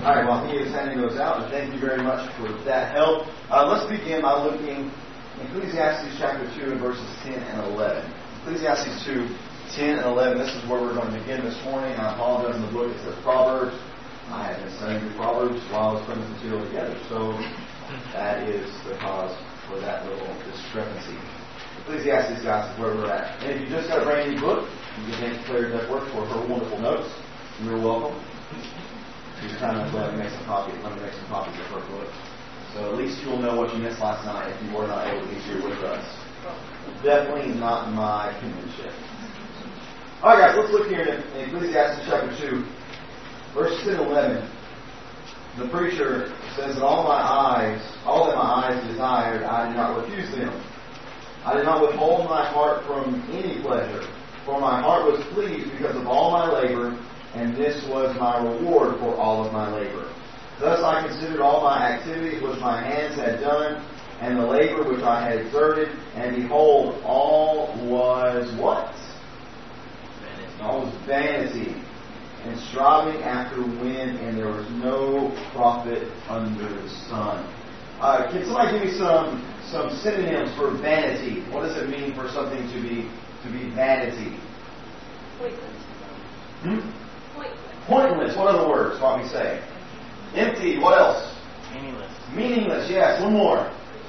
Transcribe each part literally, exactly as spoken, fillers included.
All right, while he is handing those out, and thank you very much for that help. Uh, let's begin by looking in Ecclesiastes chapter two and verses ten and eleven. Ecclesiastes two, ten and eleven. This is where we're going to begin this morning. I apologize in the book. It says Proverbs. I have been studying the Proverbs while I was putting this material together, so that is the cause for that little discrepancy. Ecclesiastes, guys, is where we're at. And if you just got a brand new book, you can thank Claire Duckworth for her wonderful notes. You're welcome. She's kind enough to let me make some copies. Let me make some copies of her book. So at least you'll know what you missed last night if you were not able to be here with us. Definitely not my penmanship. All right, guys, let's look here in Ecclesiastes chapter two, verse ten and eleven. The preacher says that all my eyes, all that my eyes desired, I did not refuse them. I did not withhold my heart from any pleasure, for my heart was pleased because of all my labor, and this was my reward for all of my labor. Thus I considered all my activities which my hands had done, and the labor which I had exerted, and behold, all was what? Vanity. All was vanity, and striving after wind, and there was no profit under the sun. Uh, can somebody give me some some synonyms for vanity? What does it mean for something to be to be vanity? Pointless. Hmm? Pointless. Pointless. What other words might we say? Empty. What else? Meaningless. Meaningless. Yes. One more.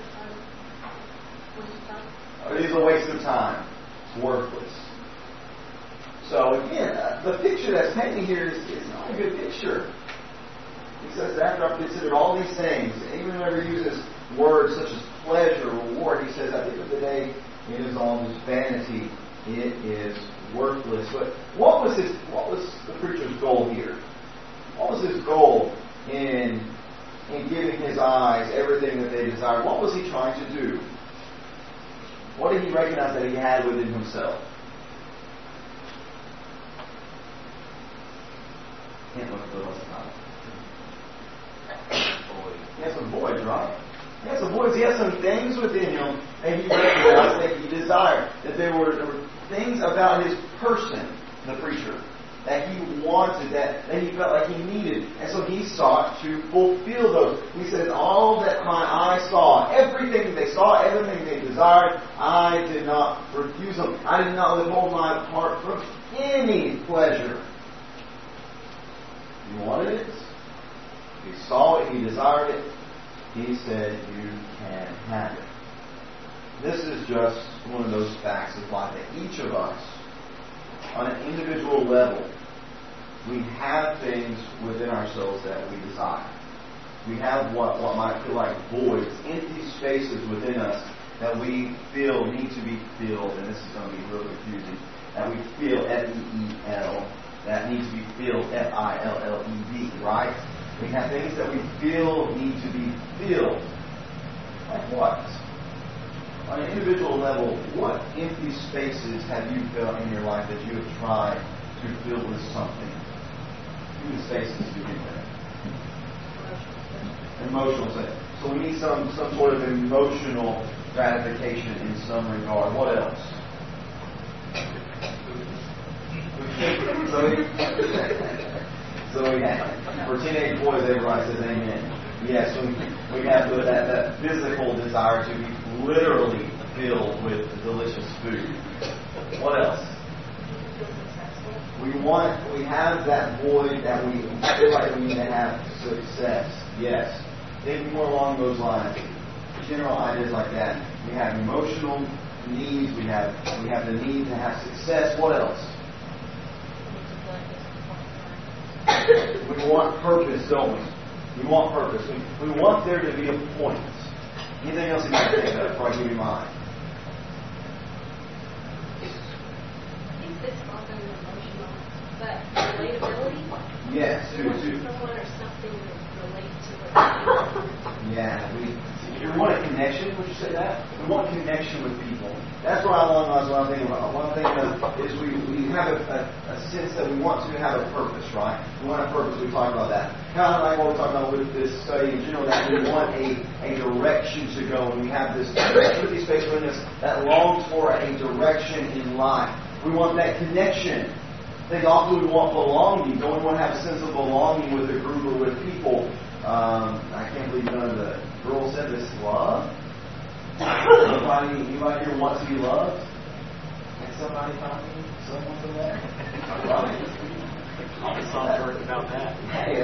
It is a waste of time. It's worthless. So again, uh, the picture that's painted here is, is not a good picture. He says that after I've considered all these things, even whenever he uses words such as pleasure, reward, he says at the end of the day, it is all just vanity. It is worthless. But what was his? What was the preacher's goal here? What was his goal in in giving his eyes everything that they desired? What was he trying to do? What did he recognize that he had within himself? Can't look at the rest of He has some voids, right? He has some voids. He has some things within him that he recognized, that he desired. That there were, there were things about his person, the preacher, that he wanted, that, that he felt like he needed. And so he sought to fulfill those. He says, all that my eyes saw, everything they saw, everything they desired, I did not refuse them. I did not withhold my heart from any pleasure. He wanted it. He saw it. He desired it. He said, you can have it. This is just one of those facts of life that each of us, on an individual level, we have things within ourselves that we desire. We have what, what might feel like voids, empty spaces within us that we feel need to be filled, and this is going to be real confusing, that we feel F E E L, that needs to be filled F I L L E D, right? We have things that we feel need to be filled. Like what? On an individual level, what empty spaces have you felt in your life that you have tried to fill with something? Give me spaces to begin with. Emotional space. So we need some, some sort of emotional gratification in some regard. What else? so, we, so we have, for teenage boys, everybody says amen. Yes, we, we have that, that physical desire to be literally filled with delicious food. What else? We want, we have that void that we feel like we need to have success. Yes. Think more along those lines. General ideas like that. We have emotional needs. We have we have the need to have success. What else? We want purpose, don't we? We want purpose. We, we want there to be a point. Anything else you might think of before I give you mine? I think this falls under emotional, but relatability. Yes, too, too. Someone or something that relates to it. Yeah, we, we want a connection. Would you say that? We want connection with people. That's what I want. That's what I'm thinking about. One thing is we, we have a, a, a sense that we want to have a purpose, right? We want a purpose. We talk about that. Kind of like what we're talking about with this study in general, that we want a, a direction to go, and we have this empty space within us that longs for a direction in life. We want that connection. I think often we want belonging. Don't we want to have a sense of belonging with a group or with people? Um, I can't believe none of the girls said this. Love? Anybody, anybody here want to be loved? Can somebody find me someone for that? I love it. All the songs are about that.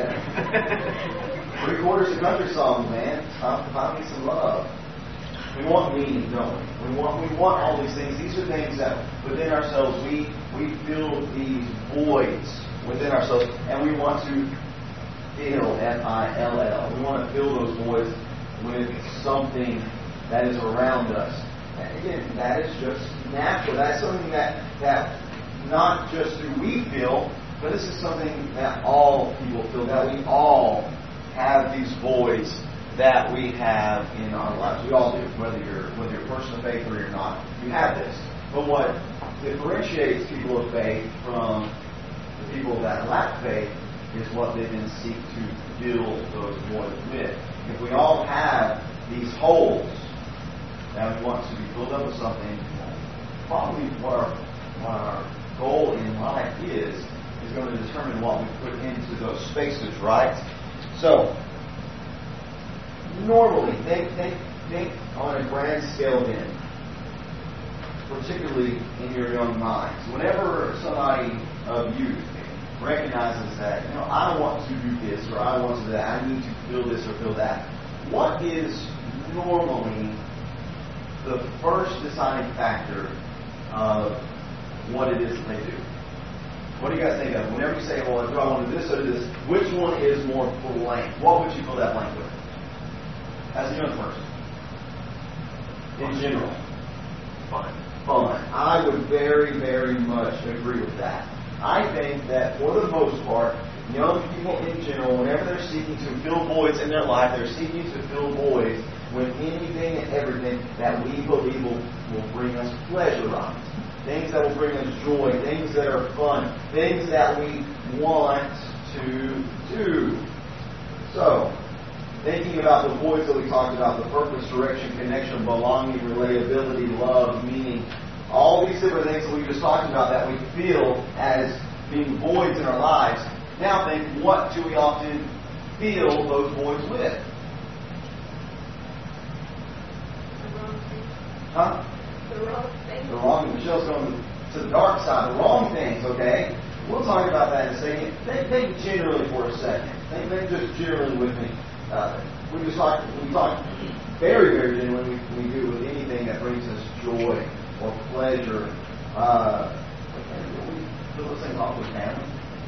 Yeah. Three quarters of country songs, man. It's time to find me some love. We want meaning, don't we? We want we want all these things. These are things that within ourselves we we fill these voids within ourselves, and we want to fill F I L L. We want to fill those voids with something that is around us. And again, that is just natural. That's something that that not just do we feel, but this is something that all people feel. That we all have these voids that we have in our lives. We all do, whether you're whether you're a person of faith or you're not. You have this. But what differentiates people of faith from the people that lack faith is what they then seek to fill those voids with. If we all have these holes that we want to be filled up with something, probably what our, what our goal in life is, is going to determine what we put into those spaces, right? So, normally, think, think, think on a grand scale then, particularly in your young minds. Whenever somebody of youth recognizes that, you know, I want to do this or I want to do that, I need to feel this or feel that, what is normally the first deciding factor of what it is that they do? What do you guys think of? Whenever you say, well, do I want to do this or do this, which one is more blank? What would you fill that blank with? As a young person. In general. Fun. Fun. I would very, very much agree with that. I think that for the most part, young people in general, whenever they're seeking to fill voids in their life, they're seeking to fill voids with anything and everything that we believe will, will bring us pleasure on. Things that will bring us joy, things that are fun, things that we want to do. So, thinking about the voids that we talked about, the purpose, direction, connection, belonging, relatability, love, meaning, all these different things that we just talked about that we feel as being voids in our lives. Now think, what do we often fill those voids with? The wrong thing. Huh? The wrong thing. The wrong, Michelle's going to the dark side, the wrong things, okay? We'll talk about that in a second. Think, think generally for a second. Think, think just generally with me. Uh, we just talk, we talk very, very generally we, we do with anything that brings us joy or pleasure. Uh, we fill those things off with family.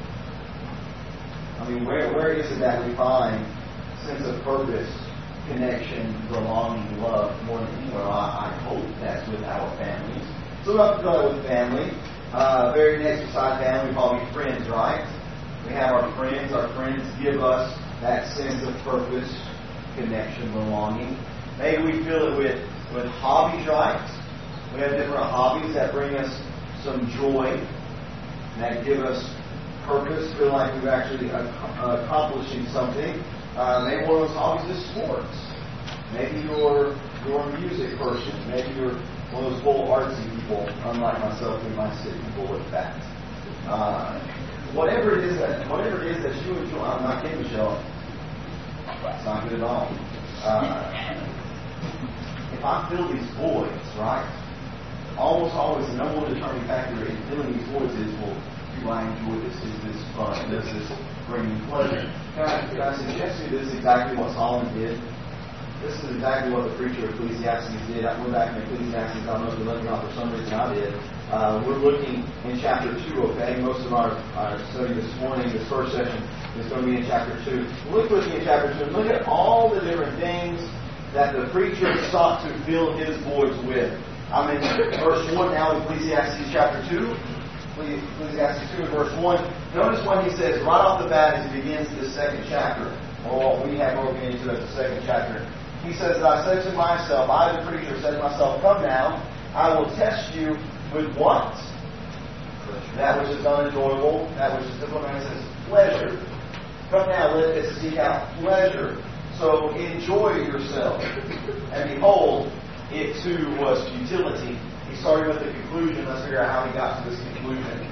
I mean, where where is it that we find sense of purpose, connection, belonging, love more than anywhere? I, I hope that's with our families. So we have to go with family. Uh, very next beside family, we call them friends, right? We have our friends. Our friends give us that sense of purpose, connection, belonging. Maybe we fill it with, with hobbies, right? We have different hobbies that bring us some joy, that give us purpose, feel like we're actually uh, accomplishing something. Uh, maybe one of those hobbies is sports. Maybe you're, you're a music person. Maybe you're one of those full artsy people, unlike myself, who might sit people with that. Uh, whatever it is that whatever it is that you enjoy, I'm not kidding, Michelle. It's not good at all. Uh, if I fill these voids, right? Almost always the number one determining factor in filling these voids is, well, do I enjoy this? Is this fun? Does this bring me pleasure? Can I, can I suggest to you this is exactly what Solomon did? This is exactly what the preacher of Ecclesiastes did. I went back in Ecclesiastes. I don't know if you're looking off for some reason I did. Uh, we're looking in chapter two, okay? Most of our, our study this morning, this first session, is going to be in chapter two. Look looking at chapter two and look at all the different things that the preacher sought to fill his voids with. I'm in verse one now, Ecclesiastes chapter two. Ecclesiastes two, verse one. Notice when he says, right off the bat, as he begins this second chapter, or what we have broken into as the second chapter. He says, I said to myself, I, the preacher, said to myself, come now, I will test you with what? That which is unenjoyable, that which is difficult. And it says, pleasure. Come now, let us seek out pleasure. So enjoy yourself. And behold, it too was futility. He started with the conclusion. Let's figure out how he got to this conclusion.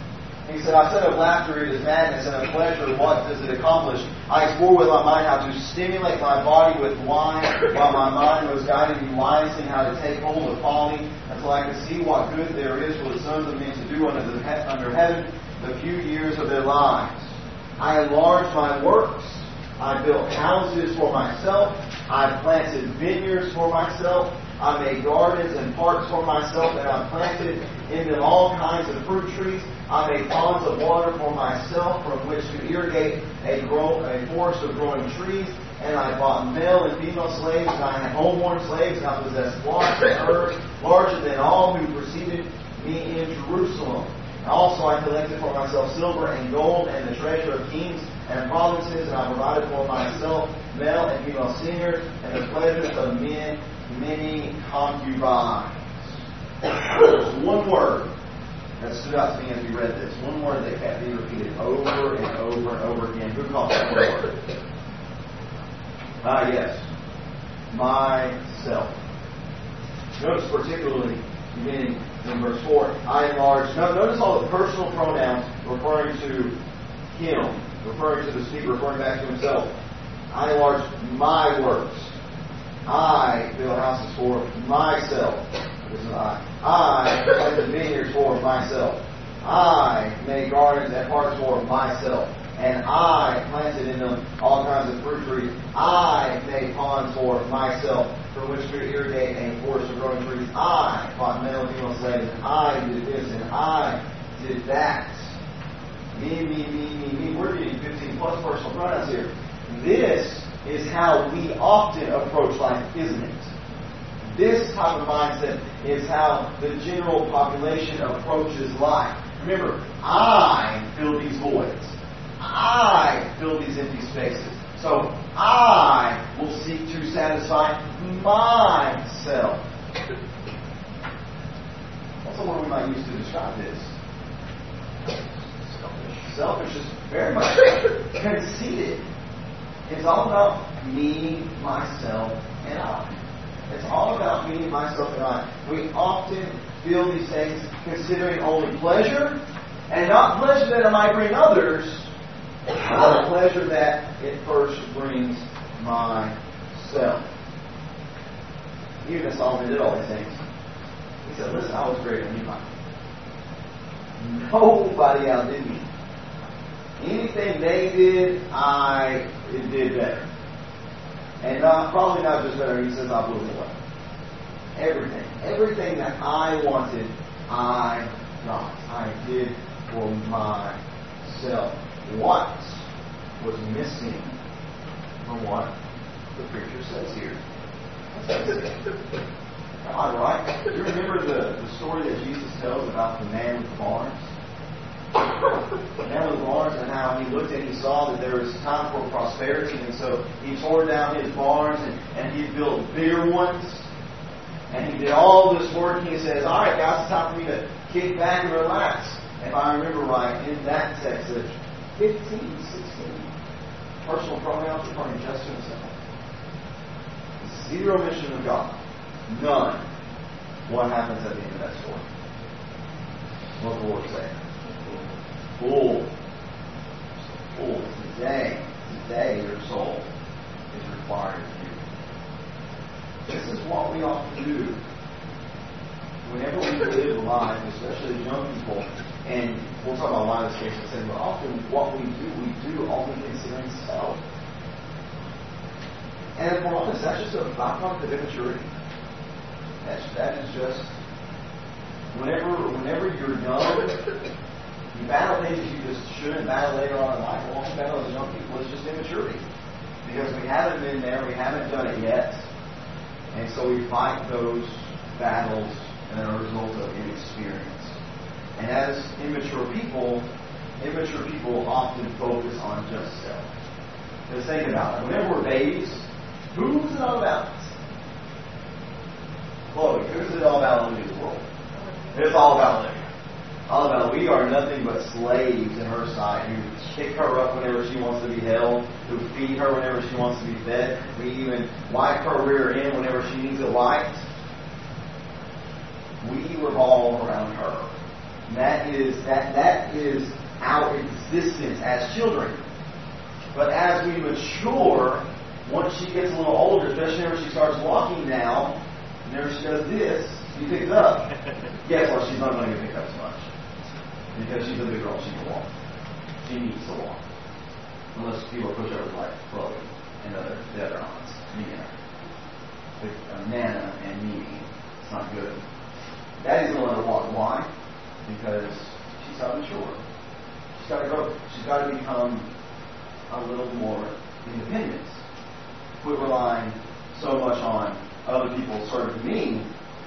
He said, I said of laughter it is madness, and of pleasure what does it accomplish? I explore with my mind how to stimulate my body with wine, while my mind was guiding me wisely how to take hold of folly, until I could see what good there is for the sons of men to do under, the he- under heaven the few years of their lives. I enlarged my works. I built houses for myself. I planted vineyards for myself. I made gardens and parks for myself, and I planted in them all kinds of fruit trees. I made ponds of water for myself from which to irrigate a, grow, a forest of growing trees. And I bought male and female slaves, and I had homeborn slaves, and I possessed flocks and herds larger than all who preceded me in Jerusalem. And also I collected for myself silver and gold and the treasure of kings and provinces, and I provided for myself male and female singers and the pleasures of men, many concubines. There's one word that stood out to me as we read this. One word that kept being repeated over and over and over again. Who calls that one word? Ah, yes. Myself. Notice particularly beginning in verse four. I enlarged. Notice all the personal pronouns referring to him, referring to the speaker, referring back to himself. I enlarged my works. I build houses for myself. This is I. I planted vineyards for myself. I made gardens and parks for myself. And I planted in them all kinds of fruit trees. I made ponds for myself from which to irrigate a forest of growing trees. I bought male and female slaves. And I did this and I did that. Me, me, me, me, me. We're getting fifteen plus personal pronouns here. This is how we often approach life, isn't it? This type of mindset is how the general population approaches life. Remember, I fill these voids. I fill these empty spaces. So I will seek to satisfy myself. That's the word we might use to describe this. Selfish. Selfish is very much conceited. It's all about me, myself, and I. It's all about me, myself, and I. We often feel these things considering only pleasure, and not pleasure that it might bring others, but pleasure that it first brings myself. Even as Solomon did all these things, he said, listen, I was greater than you. Nobody outdid me. Anything they did, I did better. And not, probably not just better, he says, I blew it away. Everything. Everything that I wanted, I got. I did for myself. What was missing from what the preacher says here? Come on, right? Do you remember the, the story that Jesus tells about the man with the barns? The man with the barns, and how he looked and he saw that there was time for prosperity, and so he tore down his barns and, and he built bigger ones. And he did all this work, and he says, all right, guys, it's time for me to kick back and relax. If I remember right, in that text, it's fifteen, sixteen personal pronouns referring just to himself. Zero mention of God. None. What happens at the end of that story? What does the Lord say? Fool. Fool. Today, today your soul is required of you. This is what we often do whenever we live life, especially as young people. And we'll talk about why this case I said, but often what we do, we do only considering self. And if we're honest, that's just a byproduct of immaturity. That's, that is just, whenever whenever you're young, you battle things you just shouldn't battle later on in life. Well, we battle as young people, it's just immaturity. Because we haven't been there, we haven't done it yet. And so we fight those battles and are a result of inexperience. And as immature people, immature people often focus on just self. Just think about it. Whenever we're babies, who's it all about? Chloe, who's it all about in this world? It's all about Olivia. All about we are nothing but slaves in her sight, who kick her up whenever she wants to be held, who feed her whenever she wants to be fed. We even wipe her rear end whenever she needs it wiped. We revolve around her. That is that that is our existence as children. But as we mature, once she gets a little older, especially when she starts walking now, whenever she does this, she picks up. Guess what? She's not going to get picked up as much. Because she's a big girl, she can walk. She needs to walk. Unless people push over like Chloe and other, the other aunts. Nina. With uh, Nana and Mimi. It's not good. Daddy's going to let her walk. Why? Because she's got to mature. She's got to grow. She's got to become a little more independent. Quit relying so much on other people serving me.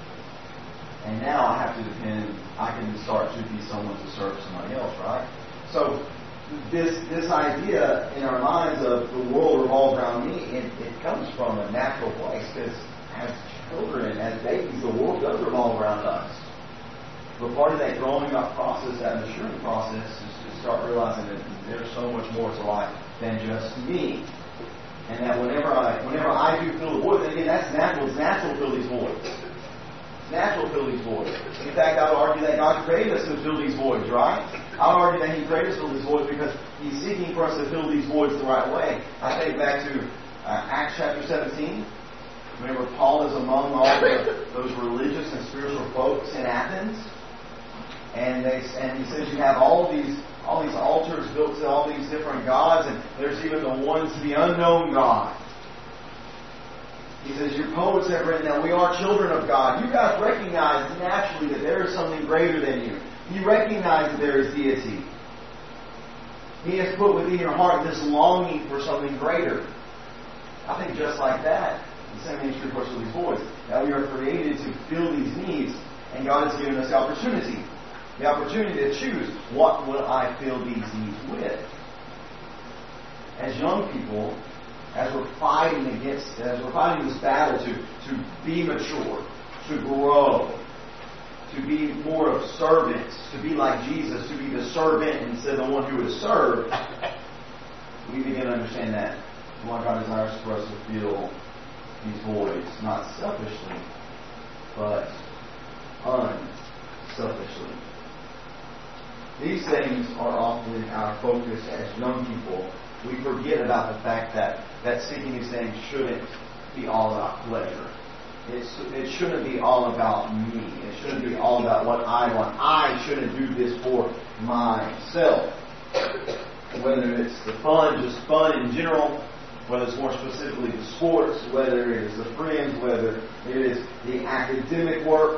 And now I have to depend, I can start to be someone to serve somebody else, right? So this this idea in our minds of the world revolves around me, it, it comes from a natural place, because as children, as babies, the world does revolve around us. But part of that growing up process, that maturing process, is to start realizing that there's so much more to life than just me. And that whenever I whenever I do fill the void, then again, that's natural. It's natural to fill these voids. It's natural to fill these voids. In fact, I would argue that God created us to fill these voids, right? I would argue that He created us to fill these voids because He's seeking for us to fill these voids the right way. I think back to uh, Acts chapter seventeen. Remember, Paul is among all the, those religious and spiritual folks in Athens. And they and he says you have all these all these altars built to all these different gods, and there's even the one to the unknown God. He says your poets have written that we are children of God. You guys recognize naturally that there is something greater than you. You recognize that there is deity. He has put within your heart this longing for something greater. I think just like that, the same thing is true for us with these voids. That we are created to fill these needs, and God has given us the opportunity. The opportunity to choose, what will I fill these needs with? As young people, as we're fighting against, as we're fighting this battle to, to be mature, to grow, to be more of servants, to be like Jesus, to be the servant instead of the one who is served, we begin to understand that what God desires for us to fill these voids, not selfishly, but unselfishly. These things are often our focus as young people. We forget about the fact that, that seeking these things shouldn't be all about pleasure. It's, it shouldn't be all about me. It shouldn't be all about what I want. I shouldn't do this for myself. Whether it's the fun, just fun in general, whether it's more specifically the sports, whether it is the friends, whether it is the academic work,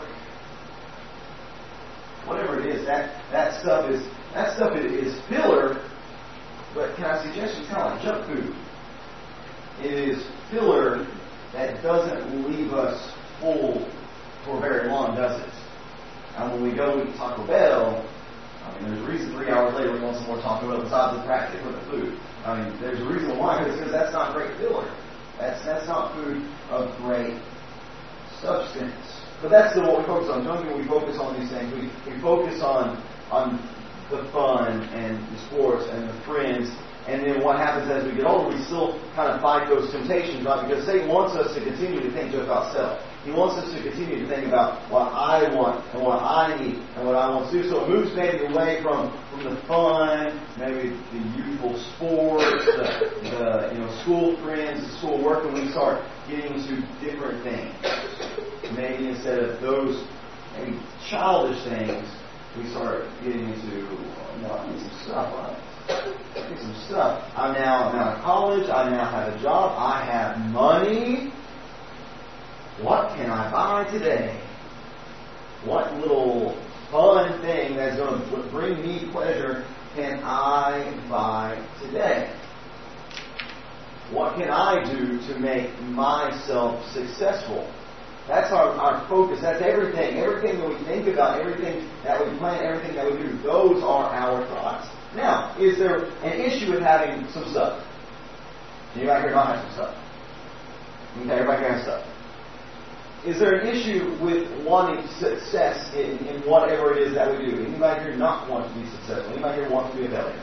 whatever it is, that, that stuff is that stuff is filler. But can I suggest it's kind of like junk food? It is filler that doesn't leave us full for very long, does it? And when we go eat Taco Bell, I mean, there's a reason three hours later we want some more Taco Bell besides the practice of the food. I mean, there's a reason why, because that's not great filler. That's that's not food of great substance. But that's the, what we focus on. Don't think we focus on these things. We, we focus on on the fun and the sports and the friends. And then what happens as we get older, we still kind of fight those temptations, right? Because Satan wants us to continue to think just about self. He wants us to continue to think about what I want and what I need and what I want to do. So it moves maybe away from, from the fun, maybe the youthful sports, the, the you know school friends, the school work, and we start getting into different things. Maybe instead of those maybe childish things, we start getting into, you know, I need some stuff, right? I need some stuff. I'm now, I'm out of college. I now have a job. I have money. What can I buy today? What little fun thing that's going to bring me pleasure can I buy today? What can I do to make myself successful? That's our, our focus. That's everything. Everything that we think about, everything that we plan, everything that we do, those are our thoughts. Now, is there an issue with having some stuff? Anybody here not have some stuff? Okay, everybody here has stuff. Is there an issue with wanting success in, in whatever it is that we do? Anybody here not want to be successful? Anybody here want to be a failure?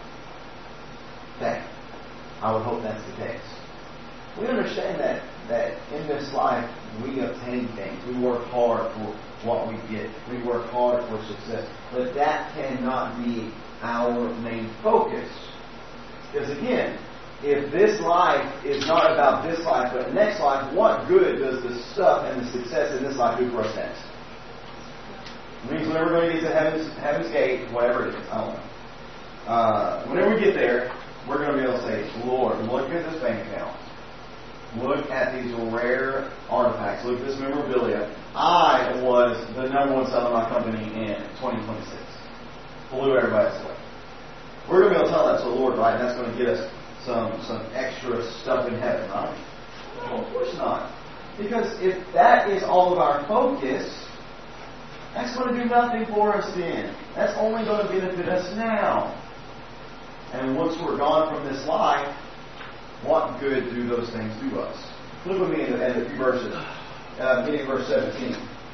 Okay. I would hope that's the case. We understand that, that in this life we obtain things. We work hard for what we get. We work hard for success. But that cannot be our main focus. Because again, if this life is not about this life but next life, what good does the stuff and the success in this life do for us next? It means whenever we're going to get to heaven's, heaven's gate, whatever it is, I don't know. Uh, whenever we get there, we're going to be able to say, Lord, look at this bank account. Look at these rare artifacts. Look at this memorabilia. I was the number one seller of my company in twenty twenty-six. Blew everybody else away. We're going to be able to tell that to the Lord, right? And that's going to get us some, some extra stuff in heaven, right? No, of course not. Because if that is all of our focus, that's going to do nothing for us then. That's only going to benefit us now. And once we're gone from this life, what good do those things do us? Look with me at a few verses. Uh, beginning verse seventeen.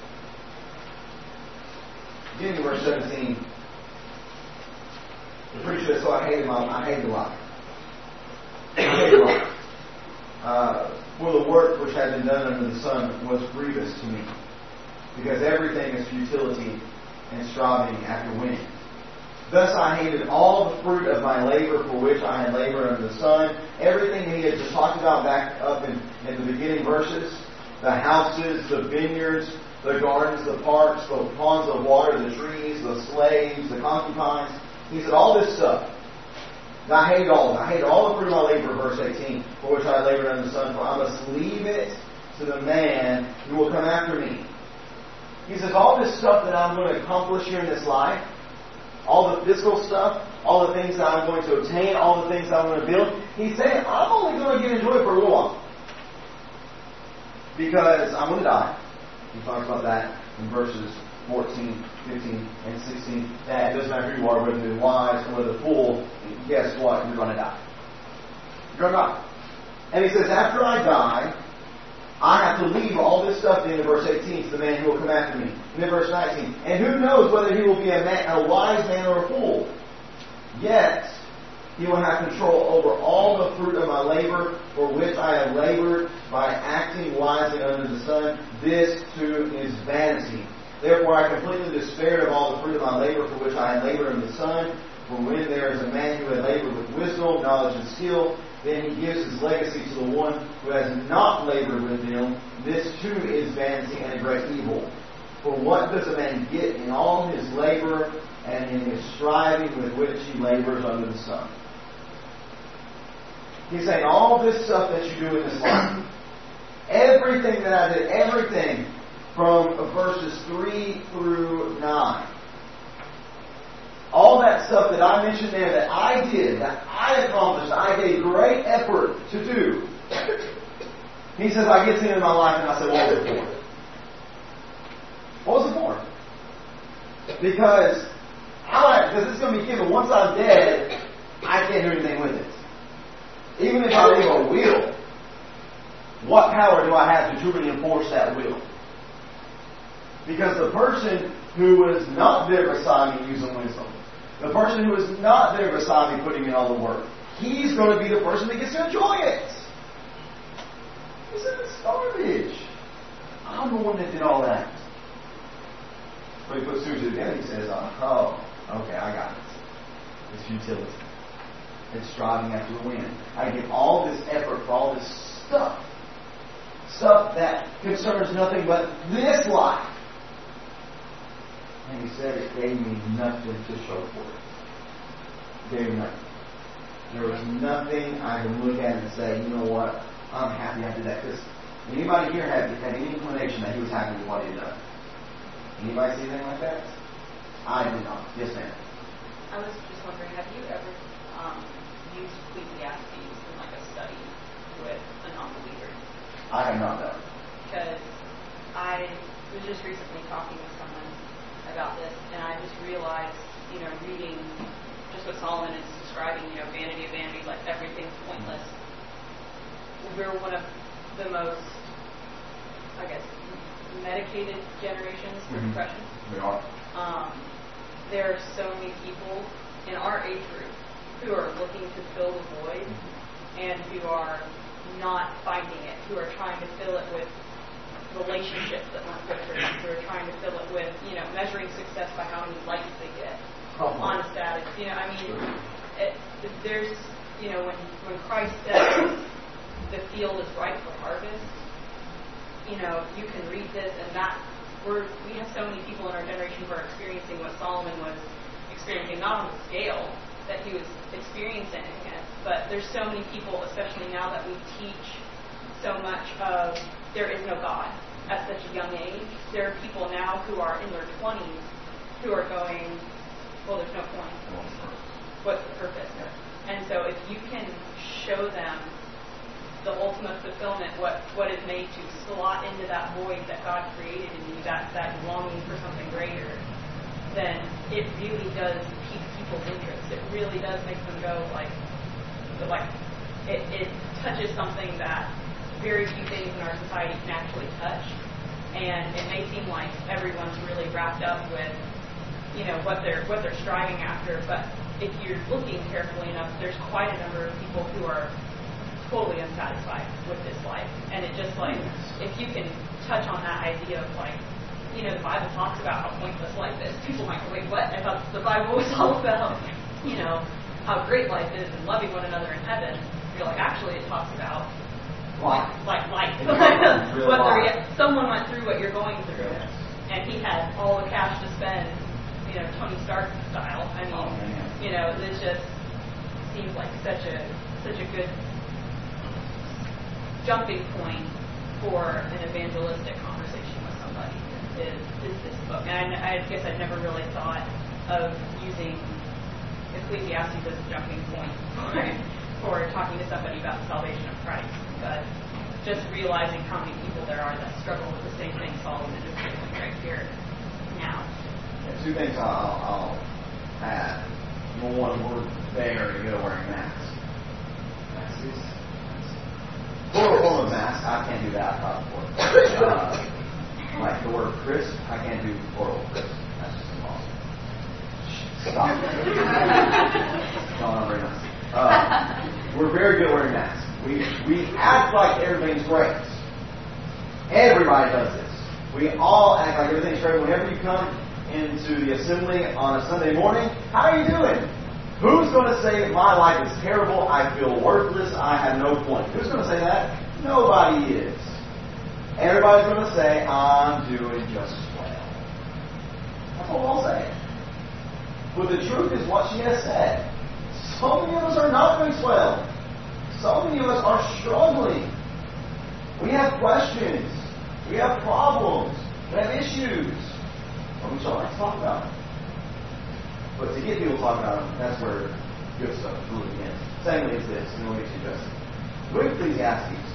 Beginning verse seventeen. The preacher said, so I hated my, I hated life. I hated life. Uh, for the work which had been done under the sun was grievous to me, because everything is futility and striving after winning. Thus I hated all the fruit of my labor for which I had labored under the sun. Everything he had just talked about back up in, in the beginning verses. The houses, the vineyards, the gardens, the parks, the ponds of water, the trees, the slaves, the concubines. He said all this stuff. I hated all of it. I hated all the fruit of my labor, verse eighteen, for which I had labored under the sun. For I must leave it to the man who will come after me. He says all this stuff that I'm going to accomplish here in this life, all the physical stuff, all the things that I'm going to obtain, all the things that I'm going to build. He's saying, I'm only going to get enjoy it for a little while. Because I'm going to die. He talks about that in verses fourteen, fifteen, and sixteen. That it doesn't matter who you are, whether you're wise or whether fool, guess what? You're going to die. You're going to die. And he says, after I die, I have to leave all this stuff in verse eighteen to the man who will come after me. And then verse nineteen. And who knows whether he will be a, man, a wise man or a fool. Yet he will have control over all the fruit of my labor, for which I have labored by acting wisely under the sun. This too is vanity. Therefore I completely despaired of all the fruit of my labor, for which I had labored under the sun. For when there is a man who had labored with wisdom, knowledge, and skill, then he gives his legacy to the one who has not labored with him. This too is vanity and a great evil. For what does a man get in all his labor and in his striving with which he labors under the sun? He's saying all this stuff that you do in this life, everything that I did, everything from verses three through nine, all that stuff that I mentioned there that I did, that I accomplished, I gave great effort to do. He says, I get to the end of my life and I say, what was it for? What was it for? Because I, because it's going to be given. Once I'm dead, I can't do anything with it. Even if I leave a will, what power do I have to truly enforce that will? Because the person who was not there beside me using wisdom, the person who is not there beside me putting in all the work, he's going to be the person that gets to enjoy it. He said, it's garbage. I'm the one that did all that. But he puts two together. He says, oh, okay, I got it. It's futility. It's striving after the wind. I give all this effort for all this stuff. Stuff that concerns nothing but this life. And he said it gave me nothing to show for it. It gave me nothing. There was nothing I could look at and say, you know what, I'm happy I did that. Because anybody here had, had any inclination that he was happy with what he had done? Anybody see anything like that? I did not. Yes, ma'am. I was just wondering, have you ever um, used Ecclesiastes in like a study with a non-believer? I have not done. Because I was just recently talking with someone about this, and I just realized, you know, reading just what Solomon is describing, you know, vanity of vanities, like everything's pointless. We're one of the most, I guess, medicated generations for mm-hmm. depression. We are. Um, there are so many people in our age group who are looking to fill the void mm-hmm. and who are not finding it, who are trying to fill it with relationships that weren't good for them, who are trying to fill it with, you know, measuring success by how many likes they get. honest attitude. You know, I mean, it, it, there's, you know, when when Christ says the field is ripe for harvest, you know, you can read this and that. We're, we have so many people in our generation who are experiencing what Solomon was experiencing, not on the scale that he was experiencing it, but there's so many people, especially now that we teach so much of there is no God at such a young age. There are people now who are in their twenties who are going, well, there's no point. What's the purpose? And so if you can show them the ultimate fulfillment, what, what is made to slot into that void that God created in you, that, that longing for something greater, then it really does pique people's interest. It really does make them go like, like it, it touches something that very few things in our society can actually touch. And it may seem like everyone's really wrapped up with, you know, what they're what they're striving after. But if you're looking carefully enough, there's quite a number of people who are totally unsatisfied with this life. And it just like, if you can touch on that idea of like, you know, the Bible talks about how pointless life is. People might go, wait, what? I thought the Bible was all about, you know, how great life is and loving one another in heaven. You're like, actually, it talks about Life. Like life. Real what life. the, someone went through what you're going through, Yes. and he had all the cash to spend, you know, Tony Stark style. I mean, Oh, man. you know, this just seems like such a such a good jumping point for an evangelistic conversation with somebody. Is is this book? And I, I guess I'd never really thought of using Ecclesiastes as a jumping point for, for talking to somebody about the salvation of Christ. But just realizing how many people there are that struggle with the same thing Solomon is doing right here now. Yeah, two things I'll, I'll add. Number one, we're there to go wearing masks. Masks is plural form of mask. I can't do that. Uh, like the word crisp, I can't do plural crisp. That's just impossible. Stop. No, not very nice. Uh, we're very good at wearing masks. We we act like everything's great. Everybody does this. We all act like everything's great. Whenever you come into the assembly on a Sunday morning, how are you doing? Who's going to say my life is terrible, I feel worthless, I have no point? Who's going to say that? Nobody is. Everybody's going to say, I'm doing just well. That's what we'll all say. But the truth is what she has said. So many of us are not doing swell. So many of us are struggling. We have questions. We have problems. We have issues. But we don't like to talk about them. But to get people to talk about them, that's where good stuff really begins. Secondly is this, and we'll get you Justin. Look at Ecclesiastes.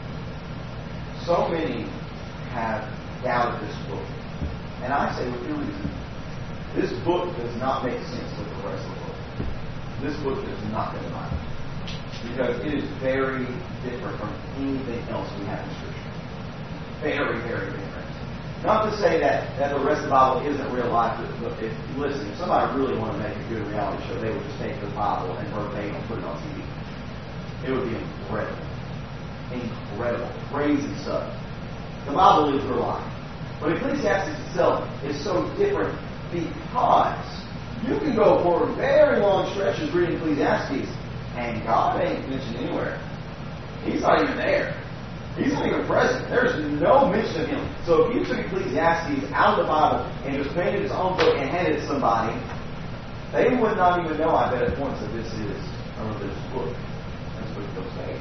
So many have doubted this book. And I say with good reason. This book does not make sense with the rest of the book. This book does not fit the Bible. Because it is very different from anything else we have in Scripture. Very, very different. Not to say that, that the rest of the Bible isn't real life, but if, listen, if somebody really wanted to make a good reality show, they would just take the Bible and verbatim and put it on T V. It would be incredible. Incredible. Crazy stuff. The Bible is real life. But Ecclesiastes itself is so different because you can go for very long stretches reading Ecclesiastes and God ain't mentioned anywhere. He's not even there. He's not even present. There's no mention of Him. So if you took Ecclesiastes out of the Bible and just painted its own book and handed it to somebody, they would not even know, I bet, at once that this is a religious book. That's what it goes made.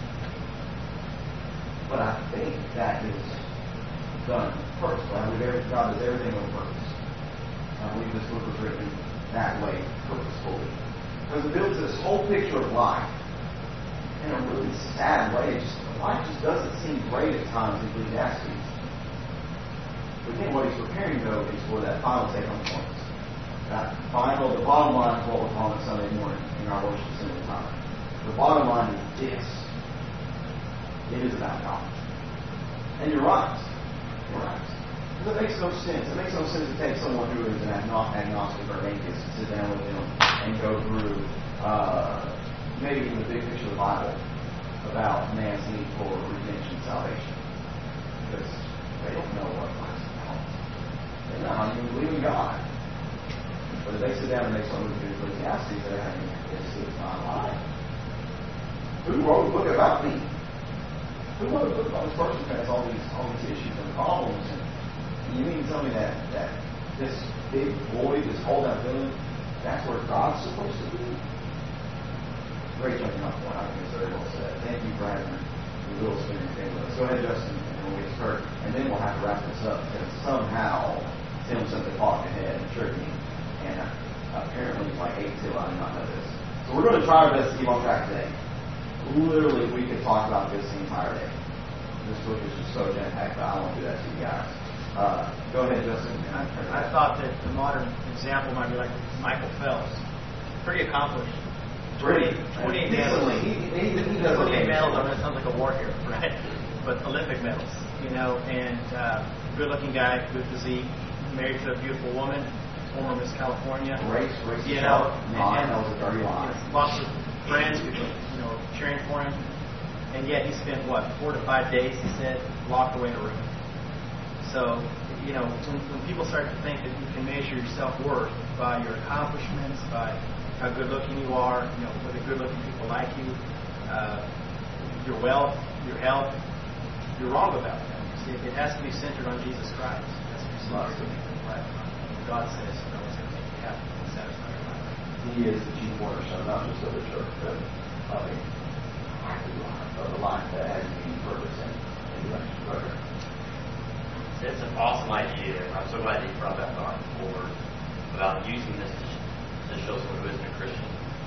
But I think that is done purposely. I believe God does everything on purpose. I believe this book was written that way purposefully. Because it builds this whole picture of life in a really sad way. Just, life just doesn't seem great at times in Ecclesiastes. But then what he's preparing, though, is for that final take-home point. That final, the bottom line is what we're calling it Sunday morning in our worship assembly time. The bottom line is this. It is about God. And you're right. You're right. Because it makes no sense. It makes no sense to take someone who is an agnostic or atheist and sit down with them and go through uh, maybe even the big picture of the Bible about man's need for redemption and salvation. Because they don't know what life's about. They know how you believe in God. But it they sit down and make someone who Ecclesiastes, they're having this is my life. Who wrote a book about me? Who wrote a book about this person who has all these all these issues and problems? And you mean to tell me that that this big void, this hole that feeling, that's where God's supposed to be? Great jumping off point. I think it's very well said. Thank you for having the little spinning thing with us. Go ahead, Justin, and we'll get started. And then we'll have to wrap this up because somehow Tim sent the clock ahead and tricked me. And apparently it's like eight till. I did not know this. So we're going to try our best to keep on track today. Literally, we could talk about this the entire day. This book is just so jam-packed, but I won't do that to you guys. Uh, go ahead, Justin. I, I thought that the modern example might be like Michael Phelps. Pretty accomplished. Pretty. twenty-eight Decently. medals. He, he, he does okay. twenty-eight medals, I mean, that sounds like a war hero, right? But Olympic medals, you know, and uh, good-looking guy, good physique, married to a beautiful woman, former Miss California. Race, race, you know, and, and, that was a dirty line. You know, lots of friends, people, you know, cheering for him, and yet he spent what four to five days, he said, locked away in a room. So, you know, when, when people start to think that you can measure your self-worth by your accomplishments, by how good-looking you are, you know, whether good-looking people like you, uh, your wealth, your health, you're wrong about that. See, it has to be centered on Jesus Christ. It has to be centered on what God says, you know, it's going to make you happy and satisfy your life. He is the chief cornerstone, not just of the church, but of a happy life, of a life that has meaning, purpose, and direction. Okay. It's an awesome idea, and I'm so glad that you brought that thought forward about using this to, to show someone who isn't a Christian.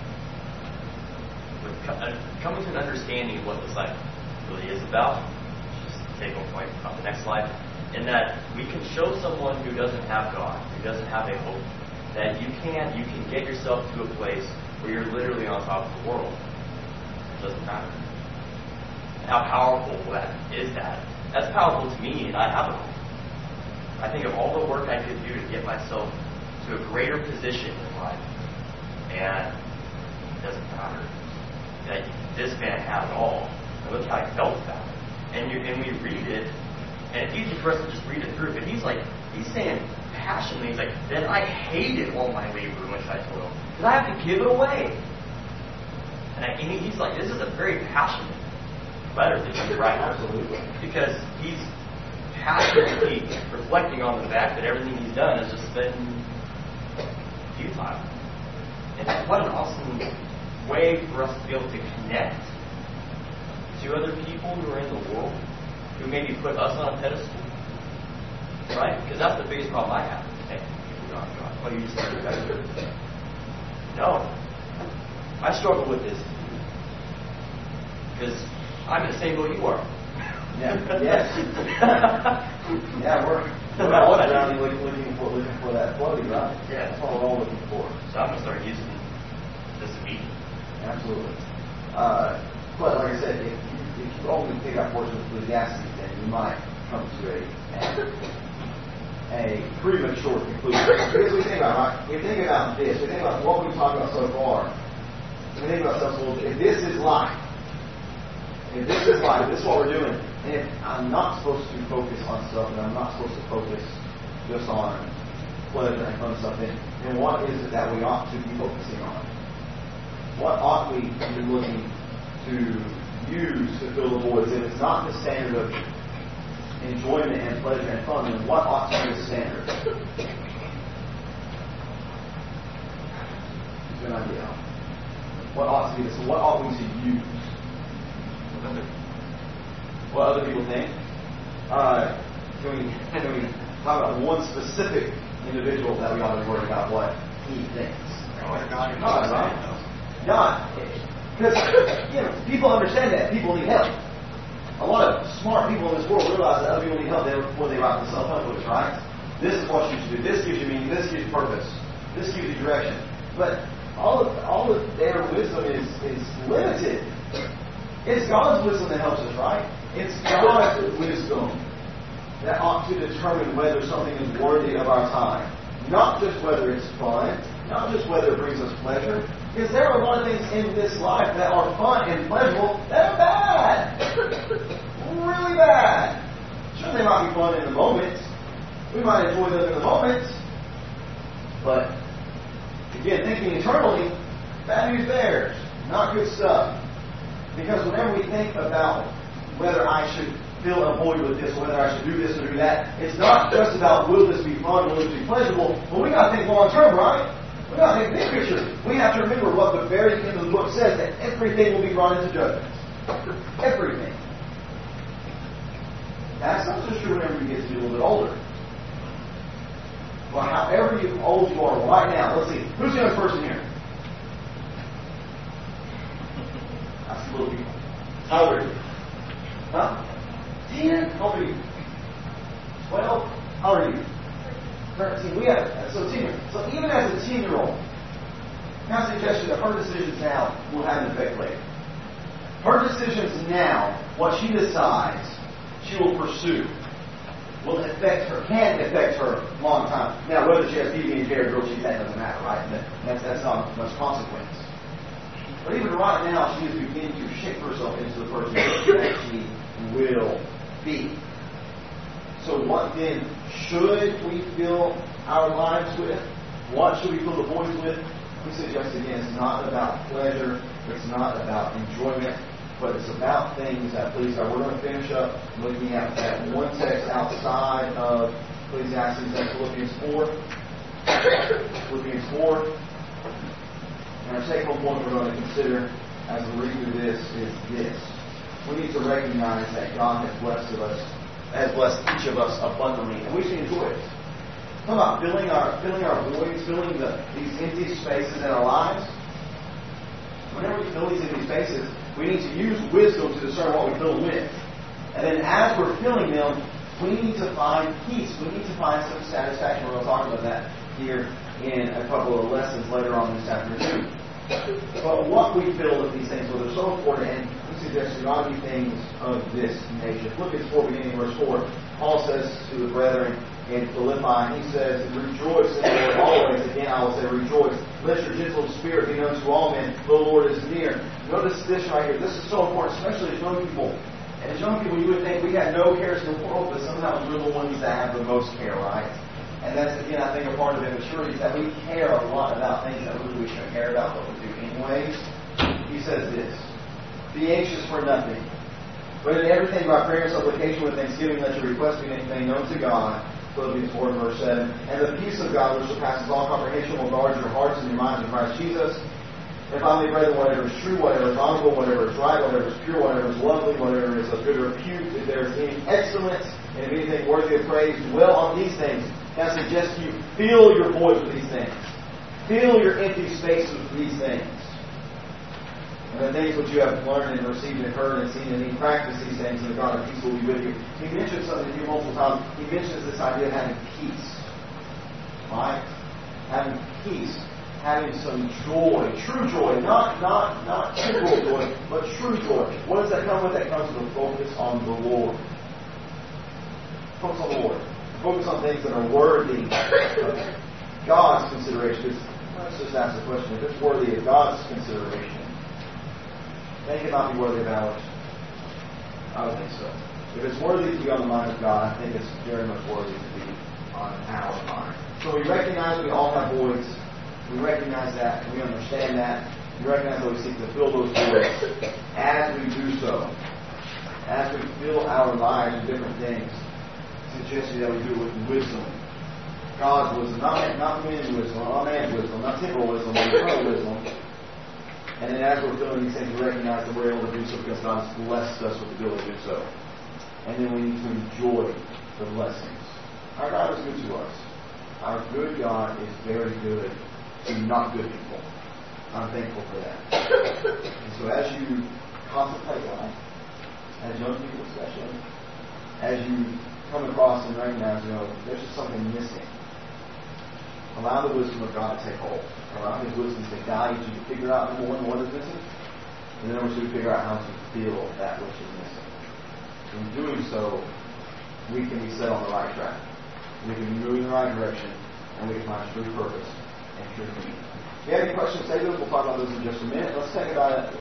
With co- uh, coming to an understanding of what this life really is about, just take a point on the next slide, in that we can show someone who doesn't have God, who doesn't have a hope, that you can you can get yourself to a place where you're literally on top of the world. It doesn't matter. And how powerful that is that? That's powerful to me, and I have a hope. I think of all the work I could do to get myself to a greater position in life, and it doesn't matter. That this man had it all. And look how he felt about it. And you and we read it, and it's easy for us to just read it through. But he's like, he's saying passionately, he's like, then I hated all my labor in which I toil, because I have to give it away. And, I, and he's like, this is a very passionate letter that he's writing. Absolutely. Because he's passionately reflecting on the fact that everything he's done has just been futile. And what an awesome way for us to be able to connect to other people who are in the world, who maybe put us on a pedestal. Right? Because that's the biggest problem I have. Hey, people don't God. Well, you just said it. No. I struggle with this. Because I'm in the same boat you are. Yeah. Yes. yeah, we're we're all around looking, looking for looking for that floaty, right? Yeah. That's what we're all looking for. So I'm gonna start using this immediately. Absolutely. Uh, but like I said, if you, if you only pick up portions of Ecclesiastes, then you might come to a a premature conclusion. Because we think about right, we think about this, we think about what we've talked about so far. We think about ourselves, well, if this is life, if this is life, this is what we're doing. And if I'm not supposed to focus on stuff, and I'm not supposed to focus just on pleasure and fun stuff, then, then what is it that we ought to be focusing on? What ought we be looking to use to fill the voids? If it's not the standard of enjoyment and pleasure and fun, then what ought to be the standard? Good idea. What ought to be this? What ought we to use? What other people think? Uh, can we can we talk about one specific individual that we ought to worry about what he thinks? God, right? God. Because you know, people understand that people need help. A lot of smart people in this world realize that other people need help when they write the self-help books, right? This is what you should do. This gives you meaning. This gives you purpose. This gives you direction. But all of all of their wisdom is is limited. It's God's wisdom that helps us, right? It's God's wisdom that ought to determine whether something is worthy of our time. Not just whether it's fun, not just whether it brings us pleasure. Because there are a lot of things in this life that are fun and pleasurable that are bad. Really bad. Sure, they might be fun in the moment. We might enjoy them in the moment. But Again, thinking internally, bad news bears, not good stuff. Because whenever we think about whether I should fill a void with this, or whether I should do this or do that, it's not just about will this be fun, will this be pleasurable, but we got to think long term, right? We got to think big picture. We have to remember what the very end of the book says, that everything will be brought into judgment. Everything. That's not just true whenever you get to be a little bit older. Well, however you, old you are right now, let's see, who's the youngest person here? I see little people. How old are you? Huh? Ten? How old are you? Twelve? How old are you? Thirteen. We have so ten. So even as a ten-year-old, can I suggest you that her decisions now will have an effect later. Her decisions now, what she decides, she will pursue, will affect her, can affect her long time. Now, whether she has P B and J or girl, she that doesn't matter, right? That's that's not much consequence. But even right now, she is beginning to shape herself into the person that she will be. So what then should we fill our lives with? What should we fill the voids with? We suggest again, it's not about pleasure, it's not about enjoyment, but it's about things that please God. We're going to finish up looking at that one text outside of Ecclesiastes, that's Philippians four. Philippians four. And our take-home point we're going to consider as we read through this is this. We need to recognize that God has blessed us, has blessed each of us abundantly, and we should enjoy it. Talk about filling our filling our voids, filling the, these empty spaces in our lives. Whenever we fill these empty spaces, we need to use wisdom to discern what we fill them with. And then as we're filling them, we need to find peace. We need to find some satisfaction. We're going to talk about that here in a couple of lessons later on this afternoon. But what we fill with these things, well, they're so important, and we suggest there ought to be things of this nature. Philippians four, beginning verse four, Paul says to the brethren in Philippi, he says, rejoice in the Lord always. Again, I will say rejoice. Let your gentle spirit be known to all men. The Lord is near. Notice this right here. This is so important, especially as young people. And as young people, you would think we have no cares in the world, but sometimes we're the ones that have the most care, right? And that's, again, I think a part of immaturity is that we care a lot about things that really we shouldn't care about, but we do anyways. He says this, be anxious for nothing, but in everything by prayer and supplication with thanksgiving let your requests be made known to God. Philippians four, verse seven. And the peace of God, which surpasses all comprehension, will guard your hearts and your minds in Christ Jesus. And finally, brethren, whatever is true, whatever is honorable, whatever is right, whatever is pure, whatever is lovely, whatever is of good repute, if there is any excellence, and if anything worthy of praise, dwell on these things. And I suggest you fill your voids with these things. Fill your empty spaces with these things. And the things which you have learned and received and heard and seen, and you practice these things, and the God of peace will be with you. He mentions something here multiple times. He mentions this idea of having peace. Right? Having peace. Having some joy. True joy. Not, not, not temporal joy, but true joy. What does that come with? That comes with a focus on the Lord. Focus on the Lord. Focus on things that are worthy of God's consideration. Let's just ask the question, if it's worthy of God's consideration, think it might be worthy of ours. I don't think so. If it's worthy to be on the mind of God, I think it's very much worthy to be on our mind. So we recognize we all have voids. We recognize that. We understand that. We recognize that we seek to fill those voids. As we do so, as we fill our lives with different things, suggest that we do it with wisdom. God's wisdom, not, not men's wisdom, not man's wisdom, not temporal wisdom, but eternal wisdom. And then as we're filling these things, we recognize that we're able to do so because God has blessed us with the ability to do so. And then we need to enjoy the blessings. Our God is good to us. Our good God is very good to not good people. I'm thankful for that. And so as you contemplate life, as young people especially, as you come across and recognize, you know, there's just something missing, allow the wisdom of God to take hold. Allow His wisdom to guide you to figure out, number one, what is missing, and then number two, figure out how to feel that which is missing. In doing so, we can be set on the right track. We can move in the right direction, and we can find true purpose and true meaning. If you have any questions, say those. We'll talk about those in just a minute. Let's take about